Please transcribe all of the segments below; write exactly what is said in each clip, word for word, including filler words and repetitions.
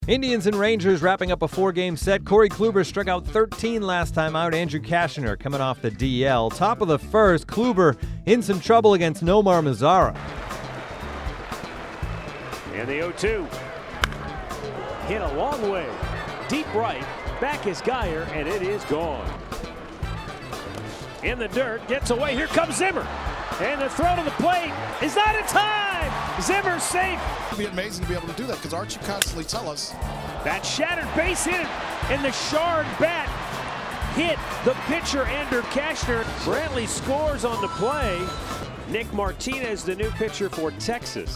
Indians and Rangers wrapping up a four-game set. Corey Kluber struck out thirteen last time out. Andrew Cashner coming off the D L. Top of the first, Kluber in some trouble against Nomar Mazara. And the oh two. Hit a long way. Deep right. Back is Geyer, and it is gone. In the dirt. Gets away. Here comes Zimmer. And the throw to the plate is not in time. Zimmer's safe. It'd be amazing to be able to do that because Archie constantly tell us. That shattered base hit, and the shard bat hit the pitcher, Andrew Cashner. Brantley scores on the play. Nick Martinez, the new pitcher for Texas.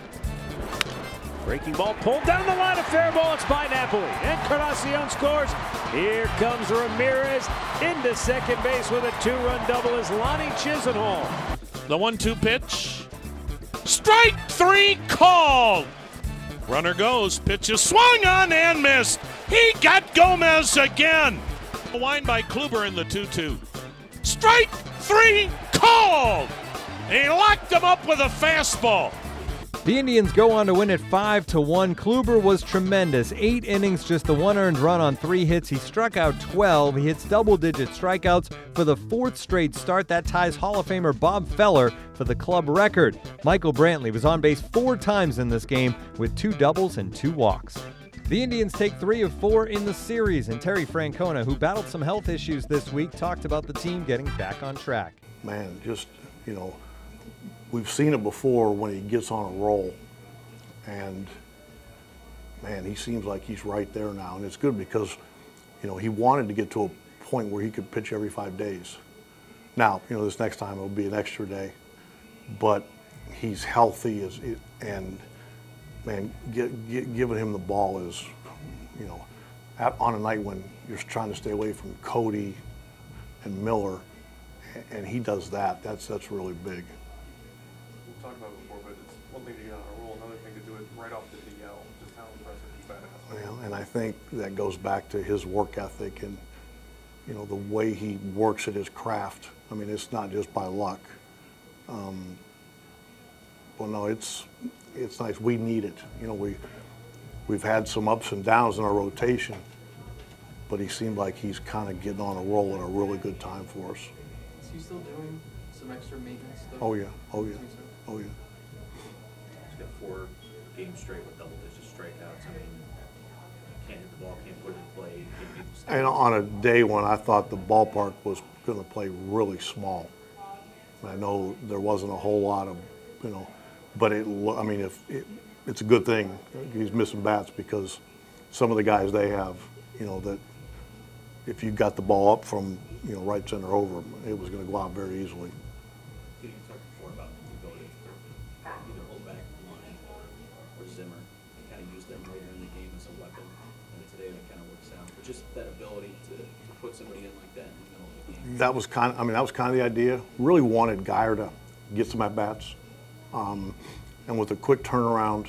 Breaking ball pulled down the line, a fair ball. It's by Napoli, and Encarnacion scores. Here comes Ramirez into second base with a two-run double as Lonnie Chisenhall. The one two pitch. Strike three called. Runner goes. Pitch is swung on and missed. He got Gomez again. A wind by Kluber in the two two. Strike three called. He locked him up with a fastball. The Indians go on to win it five to one. Kluber was tremendous. Eight innings, just the one earned run on three hits. He struck out twelve. He hits double-digit strikeouts for the fourth straight start. That ties Hall of Famer Bob Feller for the club record. Michael Brantley was on base four times in this game with two doubles and two walks. The Indians take three of four in the series, and Terry Francona, who battled some health issues this week, talked about the team getting back on track. Man, just, you know, we've seen it before when he gets on a roll, and man, he seems like he's right there now, and it's good because, you know, he wanted to get to a point where he could pitch every five days. Now, you know, this next time it'll be an extra day, but he's healthy, as it, and man, get, get, giving him the ball is, you know, at, on a night when you're trying to stay away from Cody and Miller, and he does that. That's that's really big. Talked about it before, but it's one thing to get on a roll, another thing to do it right off the D L. Just how impressive is that? Well, and I think that goes back to his work ethic and, you know, the way he works at his craft. I mean, it's not just by luck. Um, well, no, it's it's nice. We need it. You know, we we've had some ups and downs in our rotation, but he seemed like he's kind of getting on a roll at a really good time for us. Is he still doing some extra maintenance stuff? Oh yeah. Oh yeah. Oh yeah. He's got four games straight with double-digit strikeouts. I mean, can't hit the ball, can't put it in play. And on a day when I thought the ballpark was going to play really small, I know there wasn't a whole lot of, you know, but it. I mean, if it, it's a good thing he's missing bats because some of the guys they have, you know, that if you got the ball up from, you know, right center over, it was going to go out very easily. You talked before about the ability to either hold back Lonnie or Zimmer and kind of use them later in the game as a weapon. And today that kind of works out. But just that ability to, to put somebody in like that in the middle of the game. That was kind of, I mean, that was kind of the idea. Really wanted Geyer to get some at-bats. Um, and with a quick turnaround,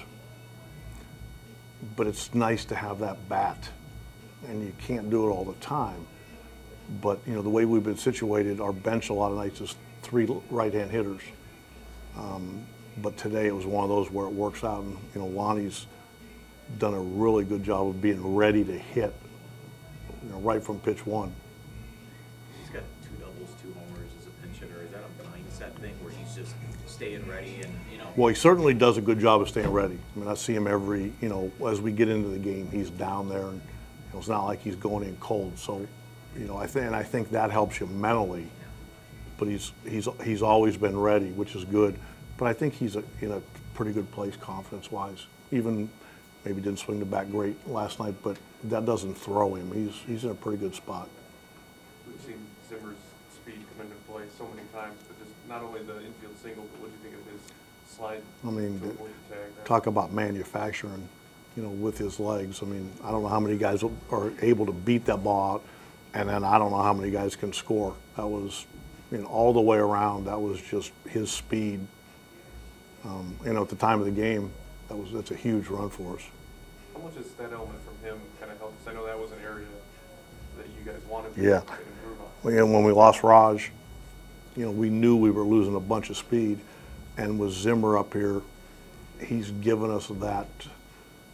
but it's nice to have that bat. And you can't do it all the time. But, you know, the way we've been situated, our bench a lot of nights is three right-hand hitters. Um, but today it was one of those where it works out, and, you know, Lonnie's done a really good job of being ready to hit, you know, right from pitch one. He's got two doubles, two homers as a pinch hitter. Is that a mindset thing where he's just staying ready and, you know? Well, he certainly does a good job of staying ready. I mean, I see him every, you know, as we get into the game, he's down there, and you know, it's not like he's going in cold. So, you know, I think, and I think that helps you mentally. But he's he's he's always been ready, which is good. But I think he's a, in a pretty good place confidence-wise. Even maybe didn't swing the bat great last night, but that doesn't throw him. He's he's in a pretty good spot. We've seen Zimmer's speed come into play so many times, but just not only the infield single, but what do you think of his slide? I mean, to avoid the tag? talk about manufacturing, you know, with his legs. I mean, I don't know how many guys are able to beat that ball out, and then I don't know how many guys can score. That was, you know, all the way around. That was just his speed. Um, you know, at the time of the game, that was that's a huge run for us. How much is that element from him kind of helped? Because I know that was an area that you guys wanted to Yeah. improve on. Well, yeah, when we lost Raj, you know, we knew we were losing a bunch of speed, and with Zimmer up here, he's given us that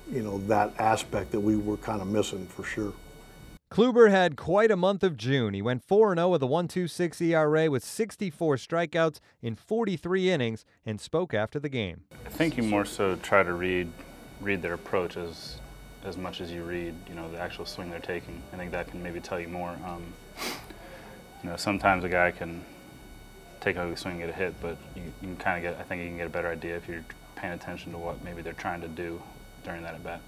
you know, that aspect that we were kind of missing for sure. Kluber had quite a month of June. He went four and oh with a one point two six E R A with sixty-four strikeouts in forty-three innings and spoke after the game. I think you more so try to read read their approach as as much as you read, you know, the actual swing they're taking. I think that can maybe tell you more. Um, you know, sometimes a guy can take a swing and get a hit, but you, you can kind of get, I think you can get a better idea if you're paying attention to what maybe they're trying to do during that at bat.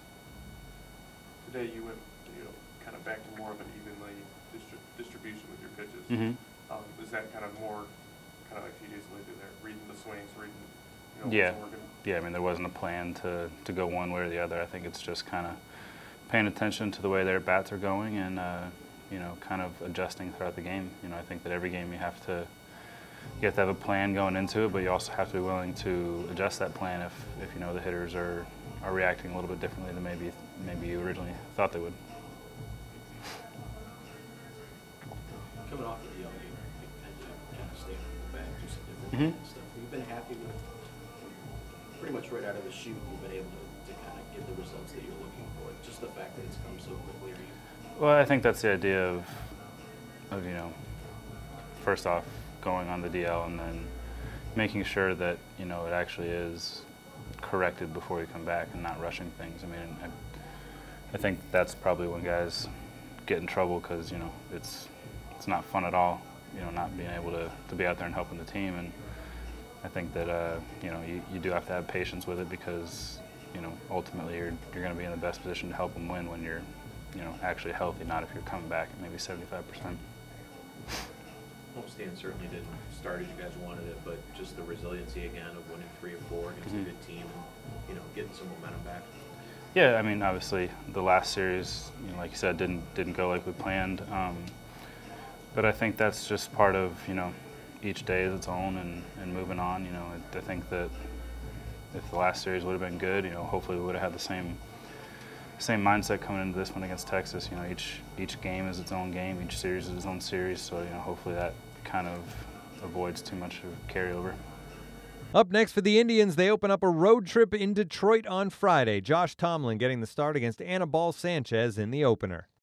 Today you went, you know, kind of back to more of an evenly distri distribution with your pitches. Mm-hmm. um, is that kind of more, kind of like a few days later there, reading the swings, reading, you know, Yeah. what's working? Yeah, I mean, there wasn't a plan to, to go one way or the other. I think it's just kind of paying attention to the way their bats are going and, uh, you know, kind of adjusting throughout the game. You know, I think that every game you have to, you have to have a plan going into it, but you also have to be willing to adjust that plan if, if you know, the hitters are, are reacting a little bit differently than maybe, maybe you originally thought they would. Coming off of the L, you had to kind of stay on the back, do some different Mm-hmm. kind of stuff. You've been happy with, pretty much right out of the chute, you've been able to, to kind of get the results that you're looking for. Just the fact that it's come so quickly. Are you? Well, I think that's the idea of, of, you know, first off, going on the D L and then making sure that, you know, it actually is corrected before you come back and not rushing things. I mean, I, I think that's probably when guys get in trouble because, you know, it's, it's not fun at all, you know, not being able to, to be out there and helping the team. And I think that, uh, you know, you, you do have to have patience with it because, you know, ultimately you're, you're going to be in the best position to help them win when you're, you know, actually healthy, not if you're coming back at maybe seventy-five percent. Homestand certainly didn't start as you guys wanted it, but just the resiliency again of winning three or four against Mm-hmm. a good team and, you know, getting some momentum back. Yeah, I mean, obviously the last series, you know, like you said, didn't didn't go like we planned. Um, but I think that's just part of, you know, each day is its own and, and moving on. You know, I, I think that if the last series would have been good, you know, hopefully we would have had the same same mindset coming into this one against Texas. You know, each each game is its own game, each series is its own series. So, you know, hopefully that kind of avoids too much of carryover. Up next for the Indians, they open up a road trip in Detroit on Friday. Josh Tomlin getting the start against Anibal Sanchez in the opener.